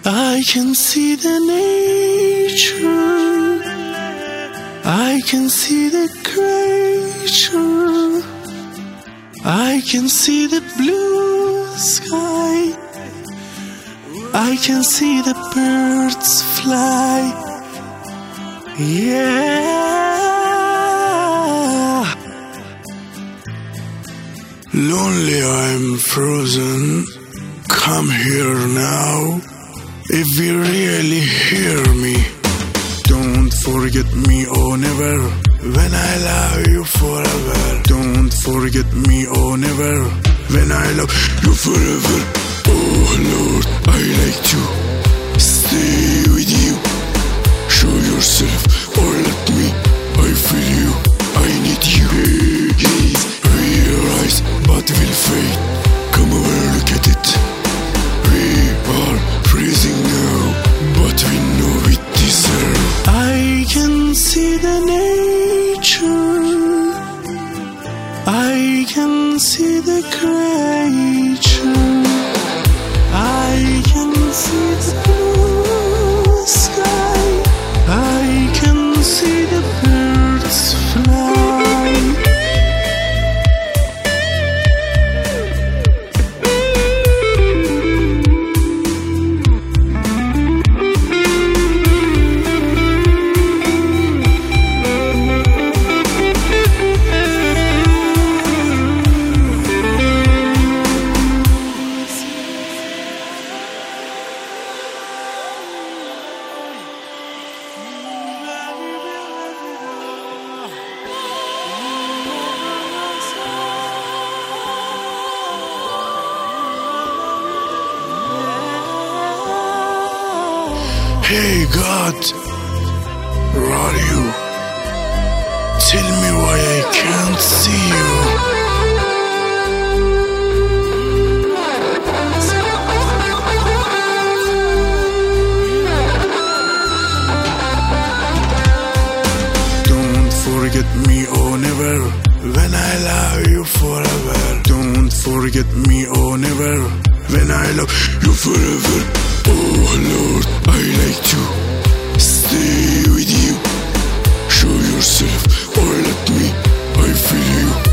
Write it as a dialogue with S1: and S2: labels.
S1: I can see the nature, I can see the creature, I can see the blue sky, I can see the birds fly. Yeah. Lonely, I'm frozen. Come here now. If you really hear me, don't forget me, oh never. When I love you forever. Don't forget me, oh never. When I love you forever. Oh Lord, I like to stay with you. Show yourself or let me. I feel you, I need you. Please realize, but will fade. Come over, look at it. We are freezing now, but we know we deserve. I can see the nature, I can see the creature, I can see the blue sky, I can see the birds fly. Hey God, where are you? Tell me why I can't see you. Don't forget me, oh never. When I love you forever. Don't forget me, oh never. When I love you forever. Oh Lord, I like to stay with you. Show yourself or let me. I feel you.